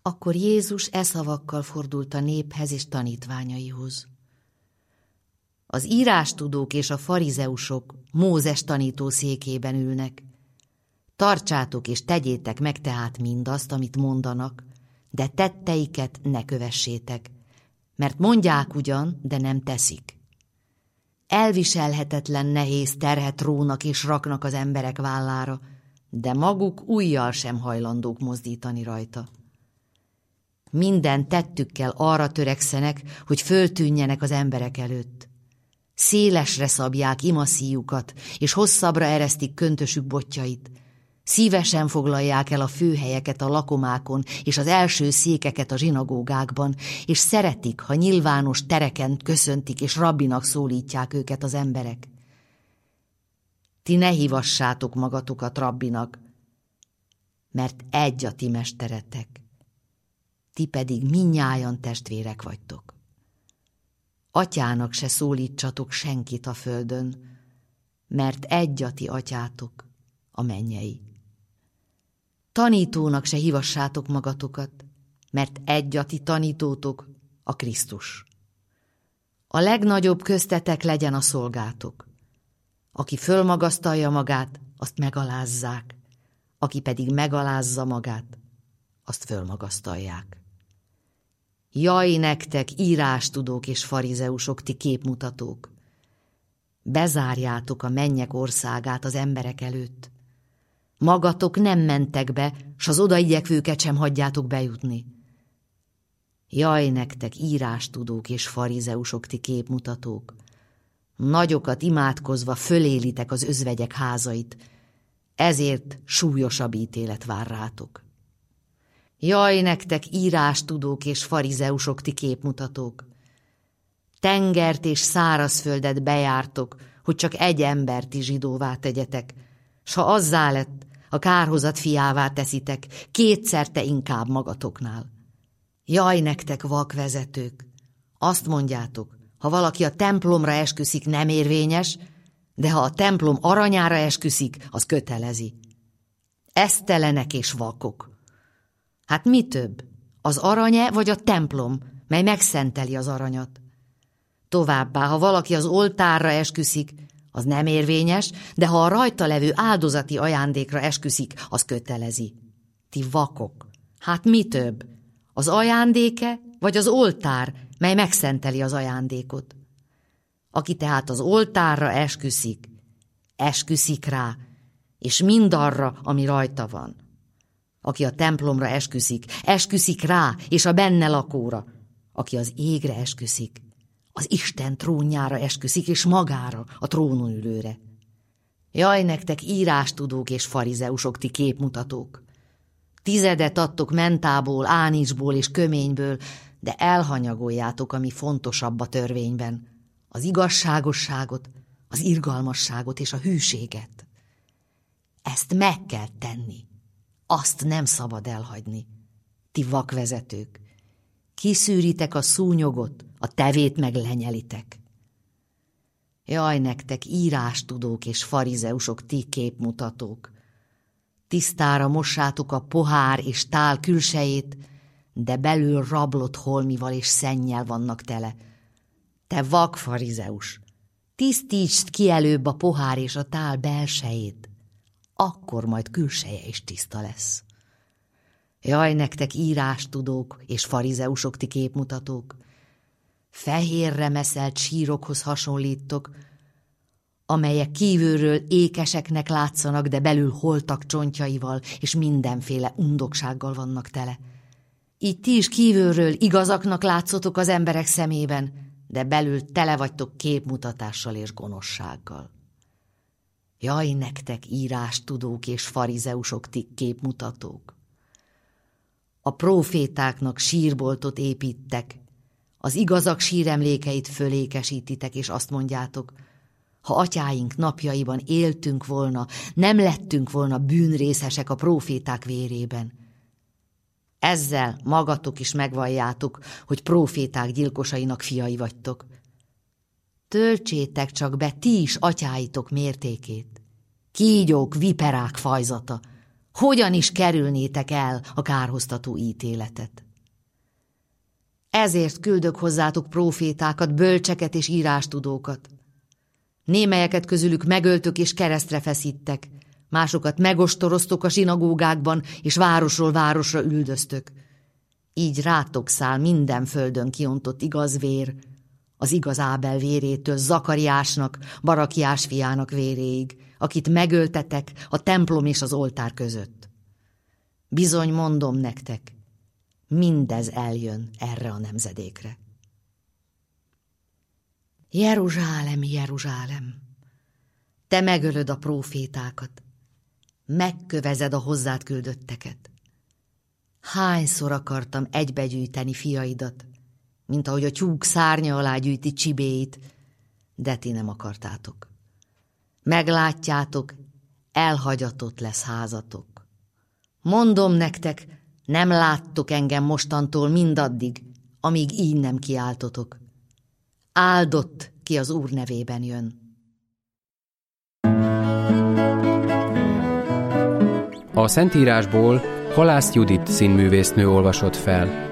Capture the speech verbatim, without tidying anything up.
Akkor Jézus e szavakkal fordult a néphez és tanítványaihoz. Az írástudók és a farizeusok Mózes tanító székében ülnek. Tartsátok és tegyétek meg tehát mindazt, amit mondanak, de tetteiket ne kövessétek, mert mondják ugyan, de nem teszik. Elviselhetetlen nehéz terhet rónak és raknak az emberek vállára, de maguk ujjal sem hajlandók mozdítani rajta. Minden tettükkel arra törekszenek, hogy föltűnjenek az emberek előtt. Szélesre szabják imaszíjukat, és hosszabbra eresztik köntösük botjait. Szívesen foglalják el a főhelyeket a lakomákon és az első székeket a zsinagógákban, és szeretik, ha nyilvános tereken köszöntik és rabbinak szólítják őket az emberek. Ti ne hívassátok magatokat rabbinak, mert egy a ti mesteretek, ti pedig mindnyájan testvérek vagytok. Atyának se szólítsatok senkit a földön, mert egy a ti atyátok, a mennyei. Tanítónak se hívassátok magatokat, mert egy a ti tanítótok, a Krisztus. A legnagyobb köztetek legyen a szolgátok. Aki fölmagasztalja magát, azt megalázzák, aki pedig megalázza magát, azt fölmagasztalják. Jaj nektek, írástudók és farizeusok, ti képmutatók! Bezárjátok a mennyek országát az emberek előtt. Magatok nem mentek be, s az odaigyekvőket sem hagyjátok bejutni. Jaj nektek, írástudók és farizeusok, ti képmutatók! Nagyokat imádkozva fölélitek az özvegyek házait, ezért súlyosabb ítélet vár rátok. Jaj nektek, írástudók és farizeusok, ti képmutatók! Tengert és szárazföldet bejártok, hogy csak egy embert is zsidóvá tegyetek, s ha azzá lett, a kárhozat fiává teszitek, kétszerte inkább magatoknál. Jaj nektek, vakvezetők! Azt mondjátok, ha valaki a templomra esküszik, nem érvényes, de ha a templom aranyára esküszik, az kötelezi. Esztelenek és vakok! Hát mi több, az aranye vagy a templom, mely megszenteli az aranyat? Továbbá, ha valaki az oltárra esküszik, az nem érvényes, de ha a rajta levő áldozati ajándékra esküszik, az kötelezi. Ti vakok! Hát mi több, az ajándéke vagy az oltár, mely megszenteli az ajándékot? Aki tehát az oltárra esküszik, esküszik rá, és mindarra, ami rajta van. Aki a templomra esküszik, esküszik rá, és a benne lakóra. Aki az égre esküszik, az Isten trónjára esküszik, és magára, a trónon ülőre. Jaj nektek, írástudók és farizeusok, ti képmutatók! Tizedet adtok mentából, ánicsból és köményből, de elhanyagoljátok, ami fontosabb a törvényben, az igazságosságot, az irgalmasságot és a hűséget. Ezt meg kell tenni, azt nem szabad elhagyni. Ti vakvezetők, kiszűritek a szúnyogot, a tevét meg lenyelitek. Jaj nektek, írástudók és farizeusok, ti képmutatók! Tisztára mossátok a pohár és tál külsejét, de belül rablott holmival és szennyel vannak tele. Te vak farizeus, tisztítsd ki előbb a pohár és a tál belsejét, akkor majd külseje is tiszta lesz. Jaj nektek, írástudók és farizeusok, ti képmutatók! Fehérre meszelt sírokhoz hasonlítok, amelyek kívülről ékeseknek látszanak, de belül holtak csontjaival és mindenféle undoksággal vannak tele. Így ti is kívülről igazaknak látszotok az emberek szemében, de belül tele vagytok képmutatással és gonoszsággal. Jaj nektek, írástudók és farizeusok, ti képmutatók! A prófétáknak sírboltot építek, az igazak síremlékeit fölékesítitek, és azt mondjátok, ha atyáink napjaiban éltünk volna, nem lettünk volna bűnrészesek a próféták vérében. Ezzel magatok is megvalljátok, hogy próféták gyilkosainak fiai vagytok. Töltsétek csak be ti is atyáitok mértékét. Kígyók, viperák fajzata, hogyan is kerülnétek el a kárhoztató ítéletet. Ezért küldök hozzátok prófétákat, bölcseket és írástudókat. Némelyeket közülük megöltök és keresztre feszítek, másokat megostoroztok a zsinagógákban, és városról városra üldöztök. Így rátok száll minden földön kiontott igaz vér, az igaz Ábel vérétől Zakariásnak, Barakiás fiának véréig, akit megöltetek a templom és az oltár között. Bizony mondom nektek, mindez eljön erre a nemzedékre. Jeruzsálem, Jeruzsálem, te megölöd a prófétákat, megkövezed a hozzád küldötteket. Hányszor akartam egybegyűjteni fiaidat, mint ahogy a tyúk szárnya alá gyűjti csibéit, de ti nem akartátok. Meglátjátok, elhagyatott lesz házatok. Mondom nektek, nem láttok engem mostantól mindaddig, amíg így nem kiáltotok. Áldott, ki az Úr nevében jön. A Szentírásból Halász Judit színművésznő olvasott fel.